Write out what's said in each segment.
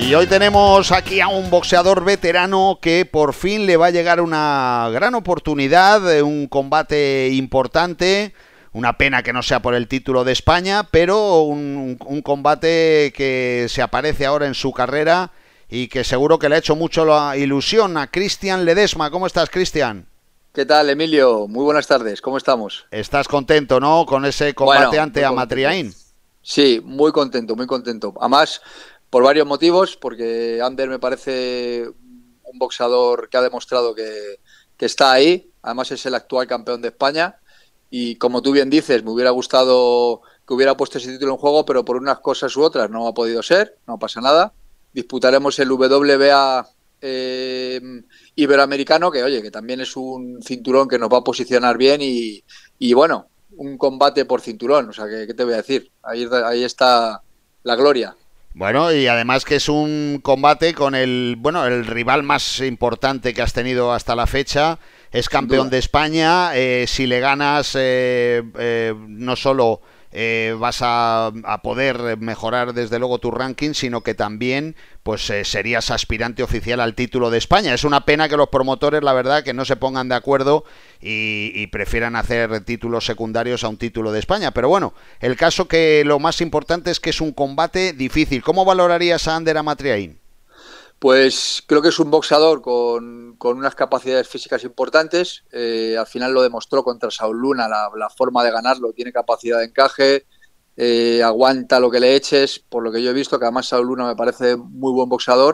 Y hoy tenemos aquí a un boxeador veterano que por fin le va a llegar una gran oportunidad, un combate importante. Una pena que no sea por el título de España, pero un combate que se aparece ahora en su carrera y que seguro que le ha hecho mucho la ilusión a Cristian Ledesma. ¿Cómo estás, Cristian? ¿Qué tal, Emilio? Muy buenas tardes, ¿cómo estamos? ¿Estás contento, no, con ese combate ante Amatriain? Sí, muy contento, muy contento. Además, por varios motivos, porque Ander me parece un boxeador que ha demostrado que está ahí. Además, es el actual campeón de España. Y como tú bien dices, me hubiera gustado que hubiera puesto ese título en juego, pero por unas cosas u otras no ha podido ser, no pasa nada. Disputaremos el WBA iberoamericano, que oye, que también es un cinturón que nos va a posicionar bien y bueno, un combate por cinturón, o sea, ¿qué te voy a decir? Ahí está la gloria. Bueno, y además que es un combate con el rival más importante que has tenido hasta la fecha. Es campeón de España. Si le ganas, no solo vas a poder mejorar desde luego tu ranking, sino que también pues serías aspirante oficial al título de España. Es una pena que los promotores, la verdad, que no se pongan de acuerdo y prefieran hacer títulos secundarios a un título de España. Pero bueno, el caso que lo más importante es que es un combate difícil. ¿Cómo valorarías a Ander Amatriain? Pues creo que es un boxeador con unas capacidades físicas importantes. Al final lo demostró contra Saúl Luna, la forma de ganarlo. Tiene capacidad de encaje, aguanta lo que le eches, por lo que yo he visto, que además Saúl Luna me parece muy buen boxeador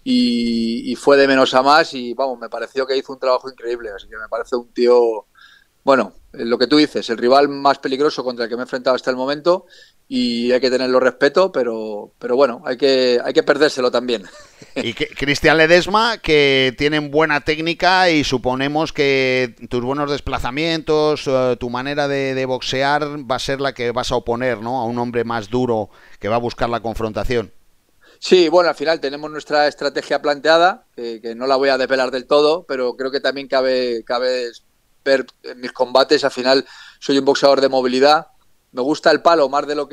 y fue de menos a más y vamos, me pareció que hizo un trabajo increíble. Así que me parece un tío, bueno, lo que tú dices, el rival más peligroso contra el que me he enfrentado hasta el momento y hay que tenerlo respeto, pero bueno, hay que perdérselo también. Y Cristian Ledesma, que tienen buena técnica y suponemos que tus buenos desplazamientos, tu manera de boxear va a ser la que vas a oponer, ¿no?, a un hombre más duro que va a buscar la confrontación. Sí, bueno, al final tenemos nuestra estrategia planteada, que no la voy a desvelar del todo, pero creo que también cabe ver en mis combates. Al final soy un boxeador de movilidad. Me gusta el palo más de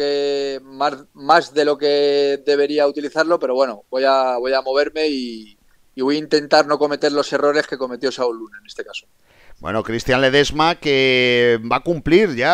lo que debería utilizarlo, pero bueno, voy a moverme y voy a intentar no cometer los errores que cometió Saúl Luna en este caso. Bueno, Cristian Ledesma, que va a cumplir ya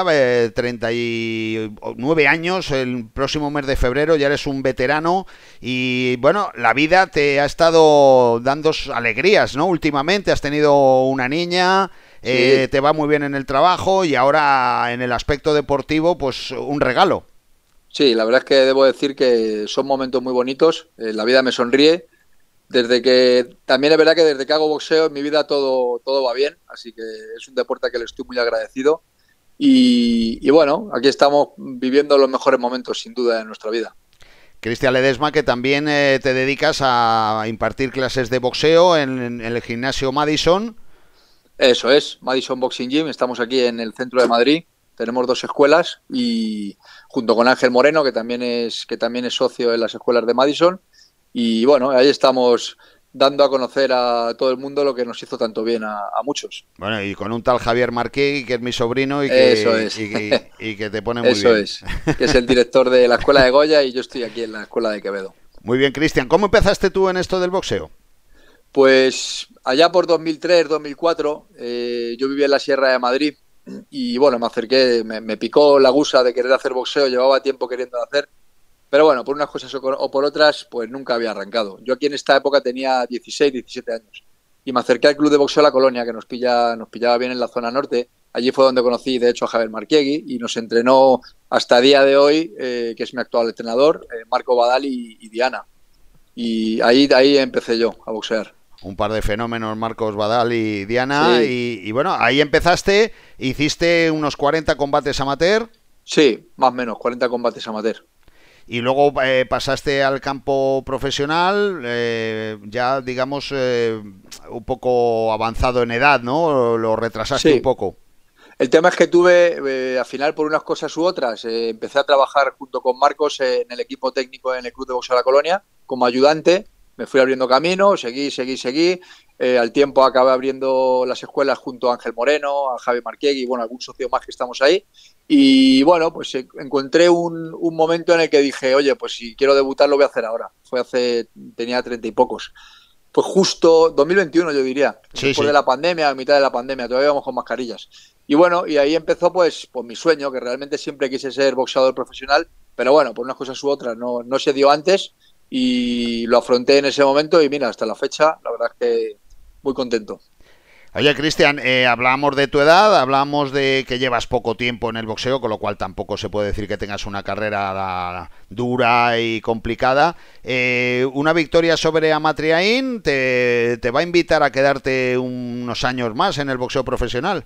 39 años el próximo mes de febrero, ya eres un veterano y bueno, la vida te ha estado dando alegrías, ¿no? Últimamente has tenido una niña, Sí. te va muy bien en el trabajo y ahora en el aspecto deportivo, pues un regalo. Sí, la verdad es que debo decir que son momentos muy bonitos, la vida me sonríe. También es verdad que desde que hago boxeo en mi vida todo va bien, así que es un deporte que le estoy muy agradecido y bueno, aquí estamos viviendo los mejores momentos sin duda de nuestra vida. Cristian Ledesma, que también te dedicas a impartir clases de boxeo en el gimnasio Madison. Eso es, Madison Boxing Gym, estamos aquí en el centro de Madrid, tenemos dos escuelas y junto con Ángel Moreno, que también es socio en las escuelas de Madison. Y bueno, ahí estamos dando a conocer a todo el mundo lo que nos hizo tanto bien a muchos. Bueno, y con un tal Javier Marquegui, que es mi sobrino y Eso que, es, y que te pone muy eso bien. es, que es el director de la escuela de Goya y yo estoy aquí en la escuela de Quevedo. Muy bien, Cristian. ¿Cómo empezaste tú en esto del boxeo? Pues allá por 2003, 2004, yo vivía en la Sierra de Madrid y bueno, me acerqué, me picó la gusa de querer hacer boxeo, llevaba tiempo queriendo hacer. Pero bueno, por unas cosas o por otras, pues nunca había arrancado. Yo aquí en esta época tenía 16, 17 años. Y me acerqué al Club de Boxeo La Colonia, que nos pillaba bien en la zona norte. Allí fue donde conocí, de hecho, a Javier Marquiegui y nos entrenó hasta el día de hoy, que es mi actual entrenador, Marco Badal y Diana. Y ahí empecé yo a boxear. Un par de fenómenos, Marcos Badal y Diana. Sí, Y bueno, ahí empezaste, hiciste unos 40 combates amateur. sí, más o menos, 40 combates amateur. Y luego pasaste al campo profesional, ya digamos un poco avanzado en edad, ¿no? Lo retrasaste un Sí, poco. el tema es que al final, por unas cosas u otras, empecé a trabajar junto con Marcos en el equipo técnico en el Club de Boxeo de La Colonia como ayudante. Me fui abriendo camino, seguí. Al tiempo acabé abriendo las escuelas junto a Ángel Moreno, a Javi Marquiegui, bueno, algún socio más que estamos ahí. Y bueno, pues encontré un momento en el que dije, oye, pues si quiero debutar lo voy a hacer ahora. Tenía 30 y pocos. Pues justo 2021 yo diría, Sí, después sí. de la pandemia, a mitad de la pandemia, todavía íbamos con mascarillas. Y bueno, y ahí empezó pues mi sueño, que realmente siempre quise ser boxeador profesional, pero bueno, por unas cosas u otras no se dio antes y lo afronté en ese momento y mira, hasta la fecha, la verdad es que muy contento. Oye, Cristian, hablábamos de tu edad, hablábamos de que llevas poco tiempo en el boxeo, con lo cual tampoco se puede decir que tengas una carrera dura y complicada. Una victoria sobre Amatriain te va a invitar a quedarte unos años más en el boxeo profesional.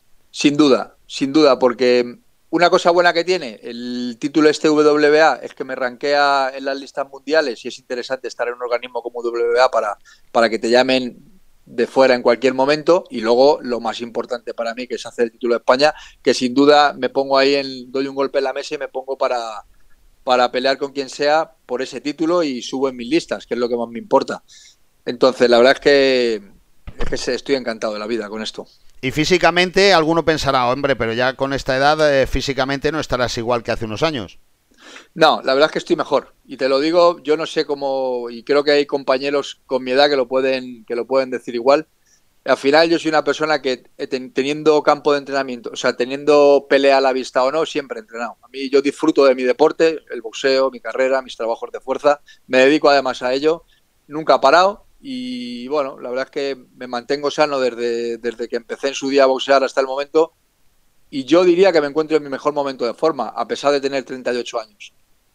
Sin duda, porque una cosa buena que tiene el título este WBA es que me rankea en las listas mundiales y es interesante estar en un organismo como WBA para que te llamen de fuera en cualquier momento. Y luego lo más importante para mí, que es hacer el título de España, que sin duda me pongo ahí, doy un golpe en la mesa y me pongo para pelear con quien sea por ese título y subo en mis listas, que es lo que más me importa. Entonces, la verdad es que estoy encantado de la vida con esto. Y físicamente, alguno pensará, hombre, pero ya con esta edad físicamente no estarás igual que hace unos años. No, la verdad es que estoy mejor. Y te lo digo, yo no sé cómo, y creo que hay compañeros con mi edad que lo pueden decir igual. Al final yo soy una persona que teniendo campo de entrenamiento, o sea, teniendo pelea a la vista o no, siempre he entrenado. A mí yo disfruto de mi deporte, el boxeo, mi carrera, mis trabajos de fuerza. Me dedico además a ello. Nunca he parado y bueno, la verdad es que me mantengo sano desde que empecé en su día a boxear hasta el momento. Y yo diría que me encuentro en mi mejor momento de forma, a pesar de tener 38 años.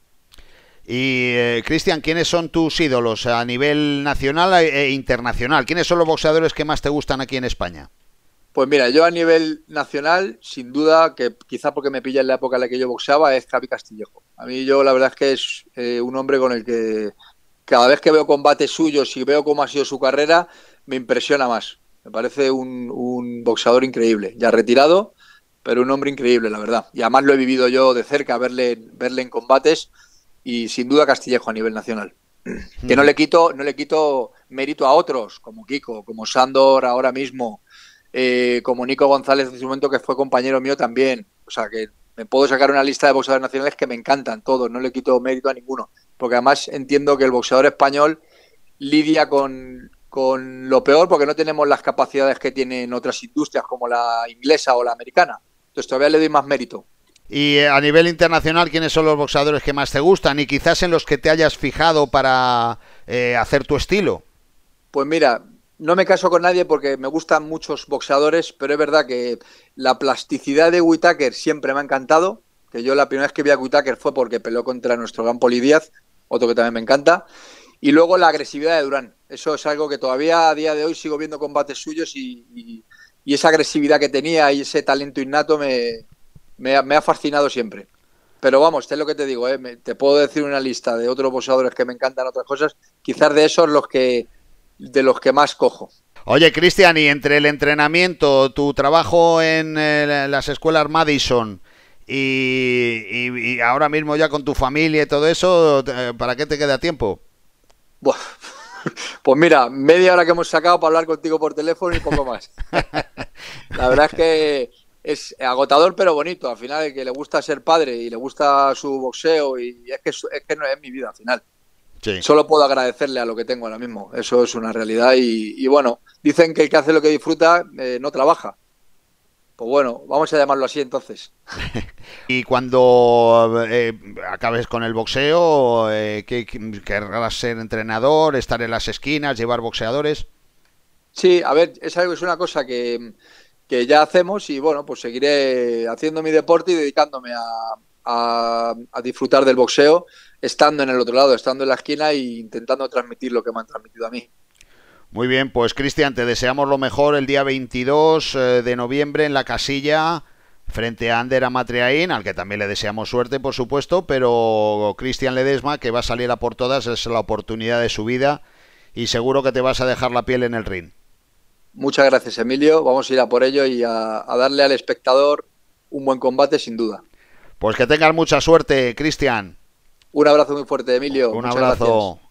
Y, Cristian, ¿quiénes son tus ídolos a nivel nacional e internacional? ¿Quiénes son los boxeadores que más te gustan aquí en España? Pues mira, yo a nivel nacional, sin duda, que quizá porque me pilla en la época en la que yo boxeaba, es Javi Castillejo. A mí yo la verdad es que es un hombre con el que cada vez que veo combates suyos y veo cómo ha sido su carrera, me impresiona más. Me parece un boxeador increíble, ya retirado, pero un hombre increíble, la verdad. Y además lo he vivido yo de cerca, verle en combates y sin duda Castillejo a nivel nacional. Que no le quito mérito a otros, como Kiko, como Sándor ahora mismo, como Nico González en su momento, que fue compañero mío también. O sea, que me puedo sacar una lista de boxeadores nacionales que me encantan todos, no le quito mérito a ninguno. Porque además entiendo que el boxeador español lidia con lo peor porque no tenemos las capacidades que tienen otras industrias como la inglesa o la americana. Entonces todavía le doy más mérito. Y a nivel internacional, ¿quiénes son los boxeadores que más te gustan y quizás en los que te hayas fijado para hacer tu estilo? Pues mira, no me caso con nadie porque me gustan muchos boxeadores, pero es verdad que la plasticidad de Whittaker siempre me ha encantado, que yo la primera vez que vi a Whittaker fue porque peleó contra nuestro gran Poli Díaz, otro que también me encanta, y luego la agresividad de Durán. Eso es algo que todavía a día de hoy sigo viendo combates suyos y esa agresividad que tenía y ese talento innato me ha fascinado siempre. Pero vamos, es lo que te digo, te puedo decir una lista de otros boxeadores que me encantan otras cosas, quizás de esos de los que más cojo. Oye, Cristian, y entre el entrenamiento, tu trabajo en las escuelas Madison y ahora mismo ya con tu familia y todo eso, ¿para qué te queda tiempo? Buah. Pues mira, media hora que hemos sacado para hablar contigo por teléfono y poco más. La verdad es que es agotador pero bonito. Al final, el que le gusta ser padre y le gusta su boxeo y es que no es mi vida al final. Sí. Solo puedo agradecerle a lo que tengo ahora mismo. Eso es una realidad y bueno, dicen que el que hace lo que disfruta no trabaja. Pues bueno, vamos a llamarlo así entonces. Y cuando acabes con el boxeo, ¿querrás ser entrenador, estar en las esquinas, llevar boxeadores? Sí, a ver, es una cosa que ya hacemos y bueno, pues seguiré haciendo mi deporte y dedicándome a disfrutar del boxeo, estando en el otro lado, estando en la esquina e intentando transmitir lo que me han transmitido a mí. Muy bien, pues Cristian, te deseamos lo mejor el día 22 de noviembre en la Casilla frente a Ander Amatriain, al que también le deseamos suerte, por supuesto, pero Cristian Ledesma, que va a salir a por todas, es la oportunidad de su vida y seguro que te vas a dejar la piel en el ring. Muchas gracias, Emilio. Vamos a ir a por ello y a darle al espectador un buen combate, sin duda. Pues que tengas mucha suerte, Cristian. Un abrazo muy fuerte, Emilio. Un Muchas abrazo. gracias.